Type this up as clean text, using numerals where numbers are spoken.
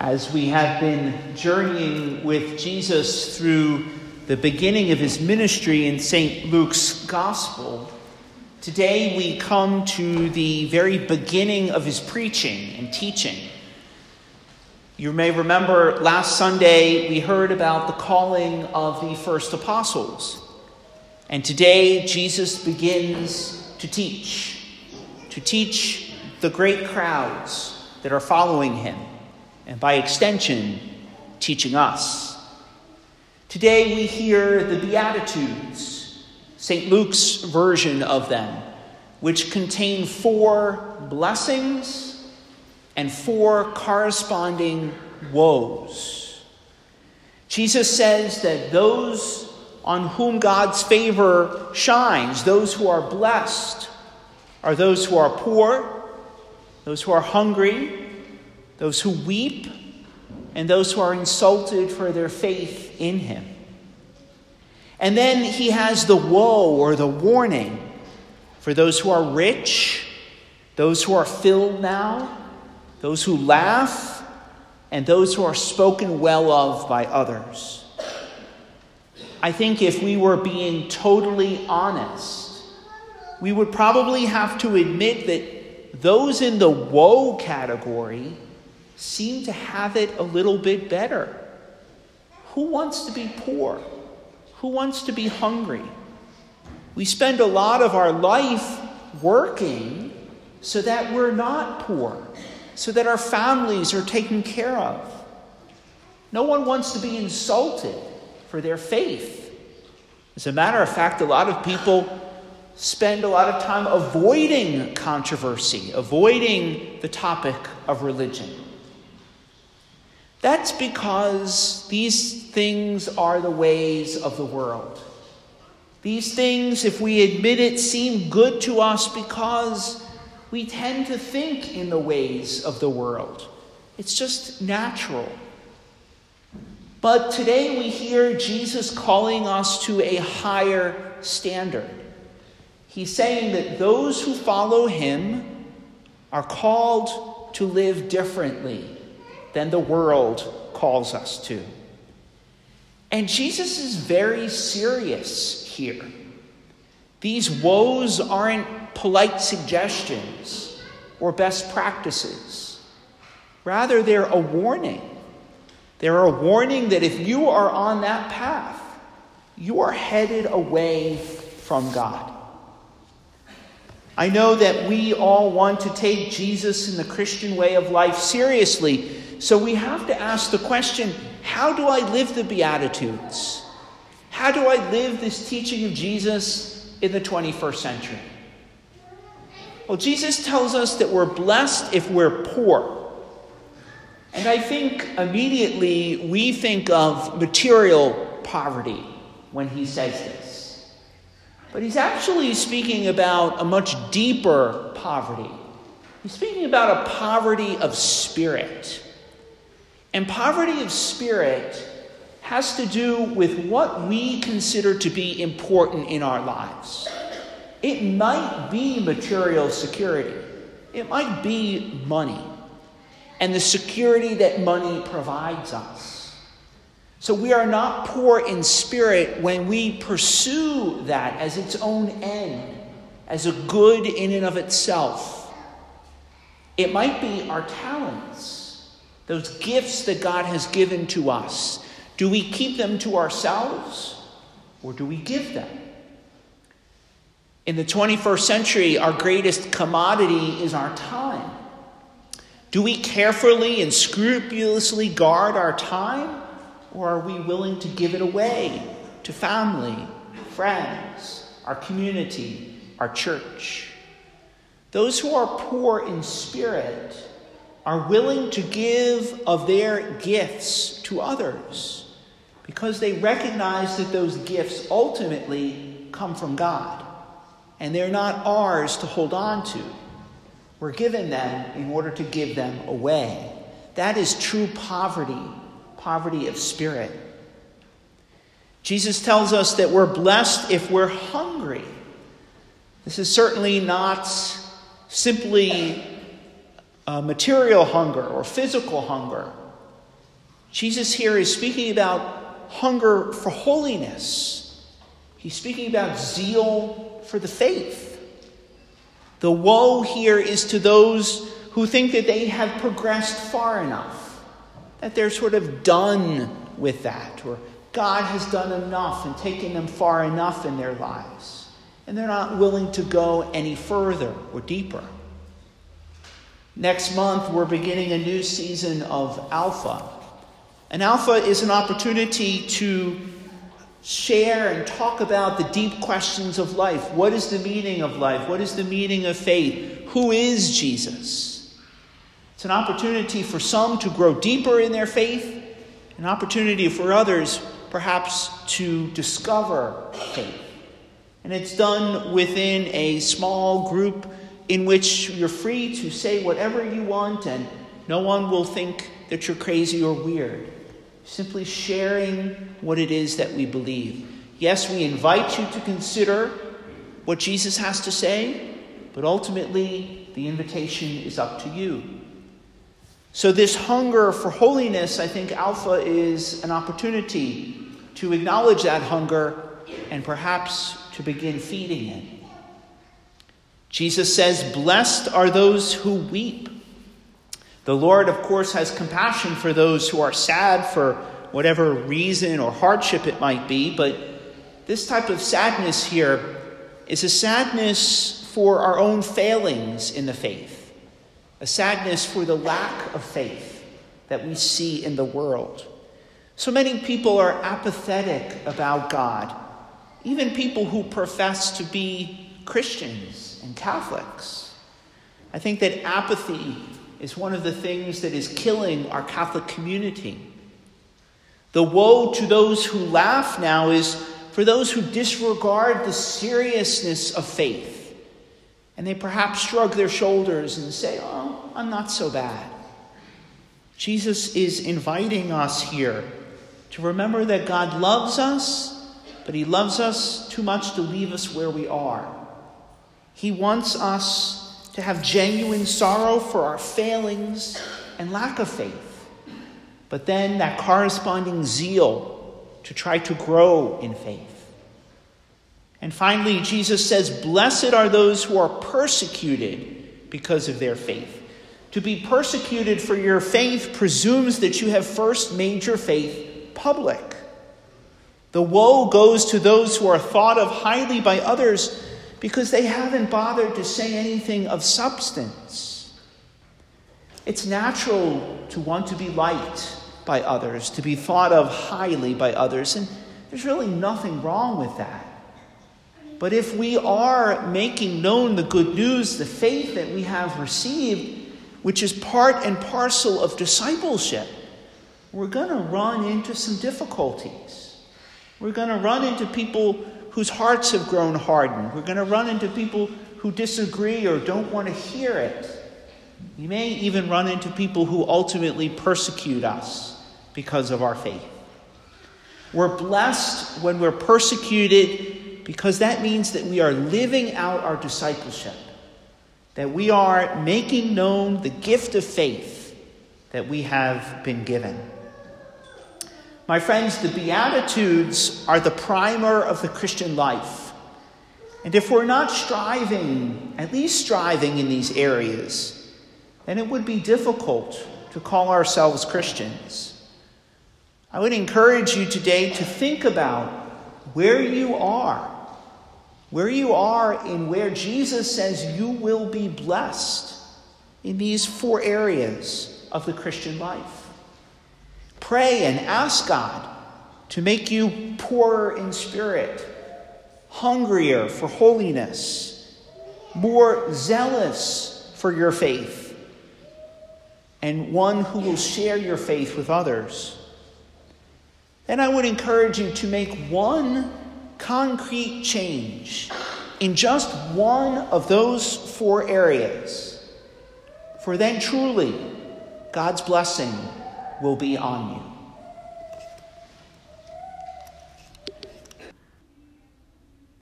As we have been journeying with Jesus through the beginning of his ministry in St. Luke's Gospel, today we come to the very beginning of his preaching and teaching. You may remember last Sunday we heard about the calling of the first apostles. And today Jesus begins to teach the great crowds that are following him, and by extension, teaching us. Today we hear the Beatitudes, St. Luke's version of them, which contain 4 blessings and 4 corresponding woes. Jesus says that those on whom God's favor shines, those who are blessed, are those who are poor, those who are hungry, those who weep, and those who are insulted for their faith in him. And then he has the woe or the warning for those who are rich, those who are filled now, those who laugh, and those who are spoken well of by others. I think if we were being totally honest, we would probably have to admit that those in the woe category seem to have it a little bit better. Who wants to be poor? Who wants to be hungry? We spend a lot of our life working so that we're not poor, so that our families are taken care of. No one wants to be insulted for their faith. As a matter of fact, a lot of people spend a lot of time avoiding controversy, avoiding the topic of religion. That's because these things are the ways of the world. These things, if we admit it, seem good to us because we tend to think in the ways of the world. It's just natural. But today we hear Jesus calling us to a higher standard. He's saying that those who follow him are called to live differently than the world calls us to. And Jesus is very serious here. These woes aren't polite suggestions or best practices. Rather, they're a warning. They're a warning that if you are on that path, you are headed away from God. I know that we all want to take Jesus and the Christian way of life seriously. So we have to ask the question, how do I live the Beatitudes? How do I live this teaching of Jesus in the 21st century? Well, Jesus tells us that we're blessed if we're poor. And I think immediately we think of material poverty when he says this. But he's actually speaking about a much deeper poverty. He's speaking about a poverty of spirit. And poverty of spirit has to do with what we consider to be important in our lives. It might be material security. It might be money and the security that money provides us. So we are not poor in spirit when we pursue that as its own end, as a good in and of itself. It might be our talents, those gifts that God has given to us. Do we keep them to ourselves or do we give them? In the 21st century, our greatest commodity is our time. Do we carefully and scrupulously guard our time, or are we willing to give it away to family, friends, our community, our church? Those who are poor in spirit are willing to give of their gifts to others because they recognize that those gifts ultimately come from God and they're not ours to hold on to. We're given them in order to give them away. That is true poverty of spirit. Jesus tells us that we're blessed if we're hungry. This is certainly not simply material hunger or physical hunger. Jesus here is speaking about hunger for holiness. He's speaking about zeal for the faith. The woe here is to those who think that they have progressed far enough, that they're sort of done with that, or God has done enough and taken them far enough in their lives, and they're not willing to go any further or deeper. Next month, we're beginning a new season of Alpha. And Alpha is an opportunity to share and talk about the deep questions of life. What is the meaning of life? What is the meaning of faith? Who is Jesus? It's an opportunity for some to grow deeper in their faith, an opportunity for others perhaps to discover faith. And it's done within a small group in which you're free to say whatever you want and no one will think that you're crazy or weird. Simply sharing what it is that we believe. Yes, we invite you to consider what Jesus has to say, but ultimately the invitation is up to you. So this hunger for holiness, I think Alpha is an opportunity to acknowledge that hunger and perhaps to begin feeding it. Jesus says, "Blessed are those who weep." The Lord, of course, has compassion for those who are sad for whatever reason or hardship it might be, but this type of sadness here is a sadness for our own failings in the faith, a sadness for the lack of faith that we see in the world. So many people are apathetic about God, even people who profess to be Christians and Catholics. I think that apathy is one of the things that is killing our Catholic community. The woe to those who laugh now is for those who disregard the seriousness of faith. And they perhaps shrug their shoulders and say, "Oh, I'm not so bad." Jesus is inviting us here to remember that God loves us, but he loves us too much to leave us where we are. He wants us to have genuine sorrow for our failings and lack of faith, but then that corresponding zeal to try to grow in faith. And finally, Jesus says, "Blessed are those who are persecuted because of their faith." To be persecuted for your faith presumes that you have first made your faith public. The woe goes to those who are thought of highly by others because they haven't bothered to say anything of substance. It's natural to want to be liked by others, to be thought of highly by others, and there's really nothing wrong with that. But if we are making known the good news, the faith that we have received, which is part and parcel of discipleship, we're going to run into some difficulties. We're going to run into people whose hearts have grown hardened. We're going to run into people who disagree or don't want to hear it. We may even run into people who ultimately persecute us because of our faith. We're blessed when we're persecuted because that means that we are living out our discipleship, that we are making known the gift of faith that we have been given. My friends, the Beatitudes are the primer of the Christian life. And if we're not striving, at least striving in these areas, then it would be difficult to call ourselves Christians. I would encourage you today to think about where you are in where Jesus says you will be blessed in these 4 areas of the Christian life. Pray and ask God to make you poorer in spirit, hungrier for holiness, more zealous for your faith, and one who will share your faith with others. Then I would encourage you to make one concrete change in just one of those 4 areas, for then truly God's blessing will be on you.